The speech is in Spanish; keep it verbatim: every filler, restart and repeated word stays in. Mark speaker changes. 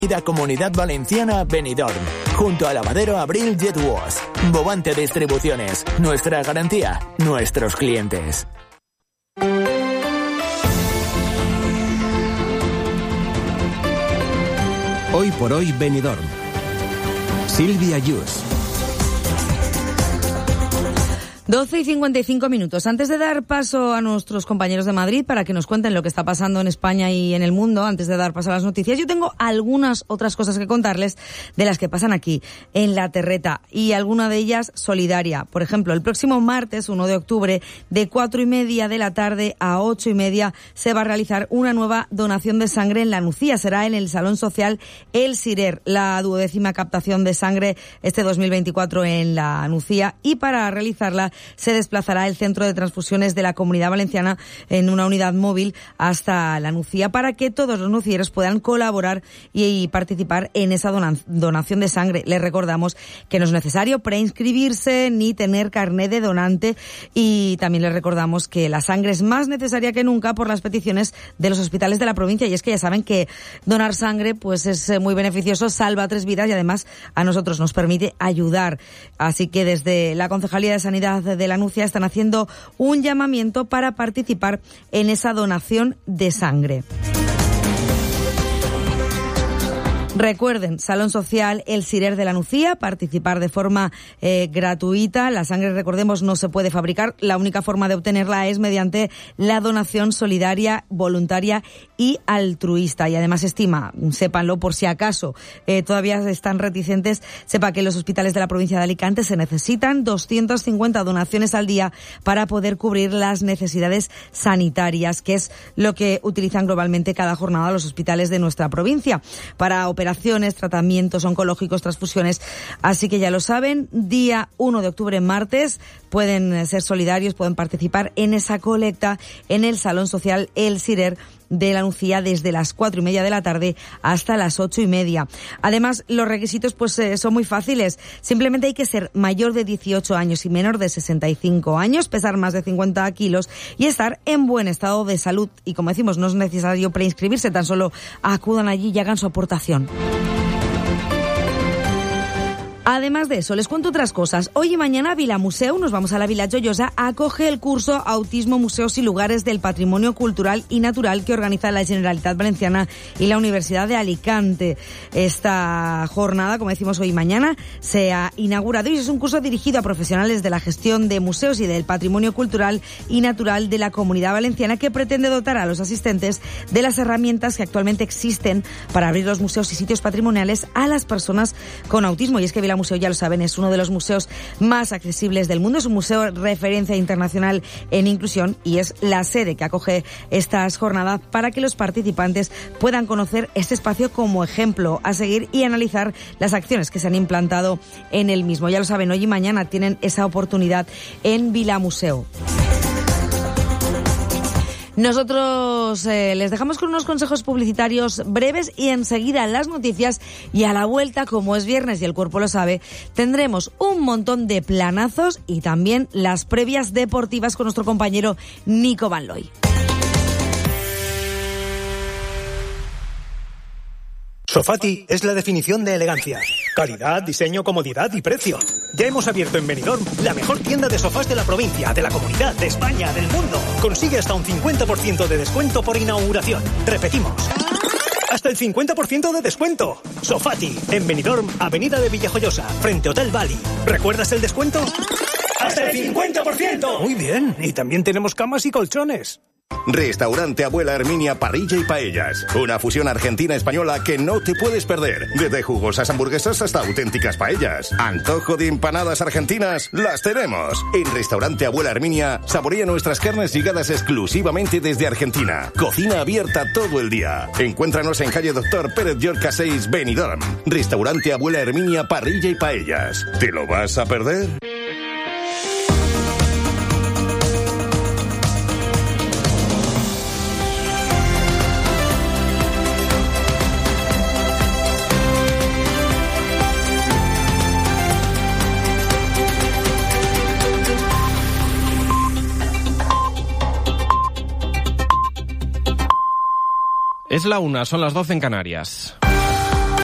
Speaker 1: Comunidad Valenciana Benidorm, junto a Lavadero Abril Jet Wash. Bobante Distribuciones, nuestra garantía, nuestros clientes.
Speaker 2: Hoy por hoy Benidorm. Silvia Yus.
Speaker 3: doce y cincuenta y cinco minutos. Antes de dar paso a nuestros compañeros de Madrid para que nos cuenten lo que está pasando en España y en el mundo, antes de dar paso a las noticias, yo tengo algunas otras cosas que contarles de las que pasan aquí, en La Terreta, y alguna de ellas solidaria. Por ejemplo, el próximo martes, uno de octubre, de cuatro y media de la tarde a ocho y media, se va a realizar una nueva donación de sangre en La Nucía. Será en el Salón Social El Sirer, la duodécima captación de sangre este dos mil veinticuatro en La Nucía, y para realizarla se desplazará el Centro de Transfusiones de la Comunidad Valenciana en una unidad móvil hasta La Nucía para que todos los nucieros puedan colaborar y participar en esa dona- donación de sangre. Les recordamos que no es necesario preinscribirse ni tener carné de donante, y también les recordamos que la sangre es más necesaria que nunca por las peticiones de los hospitales de la provincia, y es que ya saben que donar sangre pues es muy beneficioso, salva tres vidas y además a nosotros nos permite ayudar. Así que desde la Concejalía de Sanidad de La Nucía están haciendo un llamamiento para participar en esa donación de sangre. Recuerden, Salón Social El Sirer de La Nucía, participar de forma eh, gratuita. La sangre, recordemos, no se puede fabricar. La única forma de obtenerla es mediante la donación solidaria, voluntaria y altruista. Y además estima, sépanlo por si acaso eh, todavía están reticentes, sepa que en los hospitales de la provincia de Alicante se necesitan doscientas cincuenta donaciones al día para poder cubrir las necesidades sanitarias, que es lo que utilizan globalmente cada jornada los hospitales de nuestra provincia para operaciones, tratamientos oncológicos, transfusiones. Así que ya lo saben, día uno de octubre, martes, pueden ser solidarios, pueden participar en esa colecta en el Salón Social El Sirer de La Nucía desde las cuatro y media de la tarde hasta las ocho y media. Además, los requisitos pues eh, son muy fáciles. Simplemente hay que ser mayor de dieciocho años y menor de sesenta y cinco años, pesar más de cincuenta kilos y estar en buen estado de salud. Y como decimos, no es necesario preinscribirse, tan solo acudan allí y hagan su aportación. Además de eso, les cuento otras cosas. Hoy y mañana Vilamuseu, nos vamos a la Vila Joyosa, acoge el curso Autismo, Museos y Lugares del Patrimonio Cultural y Natural que organiza la Generalitat Valenciana y la Universidad de Alicante. Esta jornada, como decimos hoy y mañana, se ha inaugurado y es un curso dirigido a profesionales de la gestión de museos y del patrimonio cultural y natural de la Comunidad Valenciana, que pretende dotar a los asistentes de las herramientas que actualmente existen para abrir los museos y sitios patrimoniales a las personas con autismo. Y es que Museo, ya lo saben, es uno de los museos más accesibles del mundo, es un museo referencia internacional en inclusión y es la sede que acoge estas jornadas para que los participantes puedan conocer este espacio como ejemplo a seguir y analizar las acciones que se han implantado en el mismo. Ya lo saben, hoy y mañana tienen esa oportunidad en Vilamuseu. Nosotros eh, les dejamos con unos consejos publicitarios breves y enseguida las noticias, y a la vuelta, como es viernes y el cuerpo lo sabe, tendremos un montón de planazos y también las previas deportivas con nuestro compañero Nico Van Looy.
Speaker 4: Sofati es la definición de elegancia. Calidad, diseño, comodidad y precio. Ya hemos abierto en Benidorm la mejor tienda de sofás de la provincia, de la comunidad, de España, del mundo. Consigue hasta un cincuenta por ciento de descuento por inauguración. Repetimos. Hasta el cincuenta por ciento de descuento. Sofati, en Benidorm, Avenida de Villajoyosa, frente Hotel Bali. ¿Recuerdas el descuento? ¡Hasta el cincuenta por ciento! Muy bien. Y también tenemos camas y colchones.
Speaker 5: Restaurante Abuela Herminia Parrilla y Paellas. Una fusión argentina-española que no te puedes perder. Desde jugosas hamburguesas hasta auténticas paellas. Antojo de empanadas argentinas, las tenemos. En Restaurante Abuela Herminia saborea nuestras carnes llegadas exclusivamente desde Argentina. Cocina abierta todo el día. Encuéntranos en calle Doctor Pérez Llorca seis, Benidorm. Restaurante Abuela Herminia Parrilla y Paellas. ¿Te lo vas a perder?
Speaker 2: Es la una, son las doce en Canarias.